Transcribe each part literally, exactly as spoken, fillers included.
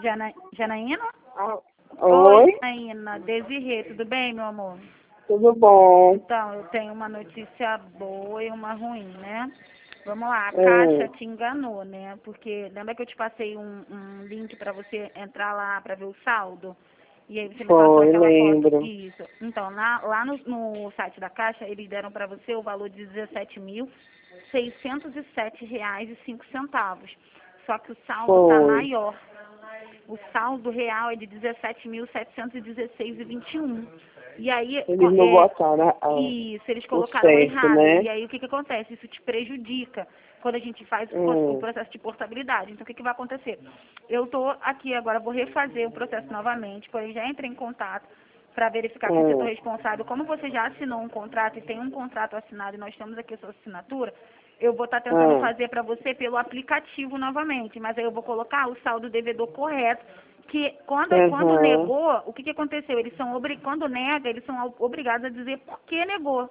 Jana... Janaína? Ah, Oi, oi? Janaína. Desirê, tudo bem, meu amor? Tudo bom? Então, eu tenho uma notícia boa e uma ruim, né? Vamos lá, a Hum, Caixa te enganou, né? Porque lembra que eu te passei um, um link para você entrar lá para ver o saldo? E aí você me passou foi, aquela foto? lembro. Isso. Então, lá, lá no, no site da Caixa, eles deram para você o valor de dezessete mil seiscentos e sete reais e cinco centavos. Só que o saldo está Foi. maior. O saldo real é de dezessete mil setecentos e dezesseis e vinte e um. E aí, Eles não é, botaram a- a- isso, eles o colocaram certo, errado. né? E aí, o que que acontece? Isso te prejudica quando a gente faz o pro- o Hum, processo de portabilidade. Então, o que que vai acontecer? Eu estou aqui agora, vou refazer o processo novamente, porém já entrei em contato para verificar com o setor hum, responsável. Como você já assinou um contrato e tem um contrato assinado e nós temos aqui a sua assinatura, eu vou estar tentando hum, fazer para você pelo aplicativo novamente, mas aí eu vou colocar o saldo devedor correto, que quando, quando uhum. negou, o que, que aconteceu? Eles são obri- quando nega, eles são obrigados a dizer por que negou.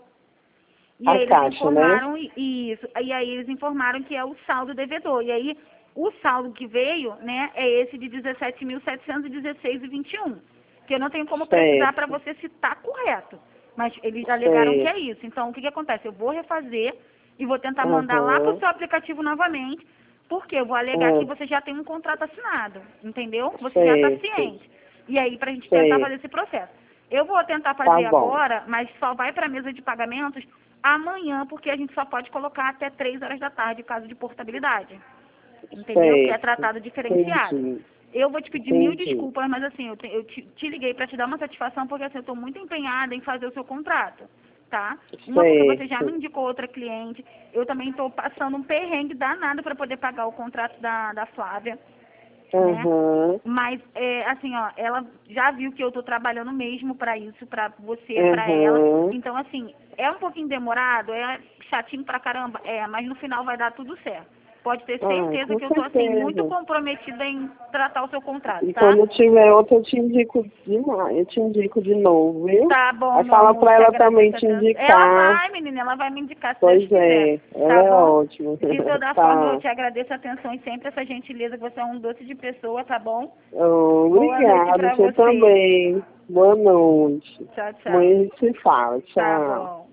E A aí eles caixa, né? informaram i- isso, e aí eles informaram que é o saldo devedor. E aí o saldo que veio, né, é esse de dezessete mil setecentos e dezesseis e vinte e um, que eu não tenho como precisar para Certo, você se está correto. Mas eles alegaram que é certo. isso. Então o que que acontece? Eu vou refazer e vou tentar mandar lá para o Uhum, seu aplicativo novamente, porque eu vou alegar que hum, você já tem um contrato assinado, entendeu? Você já está certo, ciente. E aí para a gente tentar fazer certo. esse processo. Eu vou tentar Tá fazer bom. agora, mas só vai para a mesa de pagamentos amanhã, porque a gente só pode colocar até três horas da tarde, caso de portabilidade. Entendeu? Porque é Certo. tratado diferenciado. Entendi, Eu vou te pedir mil entendi. desculpas, mas assim, eu, te, eu te, te liguei para te dar uma satisfação, porque assim, eu estou muito empenhada em fazer o seu contrato, tá? Uma, porque você já me Certo. indicou outra cliente, eu também estou passando um perrengue danado para poder pagar o contrato da, da Flávia, né? Uhum, Mas, é, assim, ó, ela já viu que eu tô trabalhando mesmo pra isso, pra você, pra ela. uhum. Então, assim, é um pouquinho demorado, é chatinho pra caramba, é, mas no final vai dar tudo certo. Pode ter Ah, certeza com que eu tô, assim, muito certeza. comprometida em tratar o seu contrato, E tá? quando tiver outra, eu te indico demais. Eu te indico de novo, viu? Tá bom, Aí meu fala amor, pra te ela também agradeço a te atenção. Ela indicar. vai, menina, ela vai me indicar, se Deus Pois quiser, é, ela tá é bom? ótima. De toda forma, eu Tá. te agradeço a atenção e sempre essa gentileza, que você é um doce de pessoa, tá bom? Boa noite Obrigada, pra você você. também. Boa noite. Tchau, tchau. Amanhã a gente se fala. Tá Tchau. bom.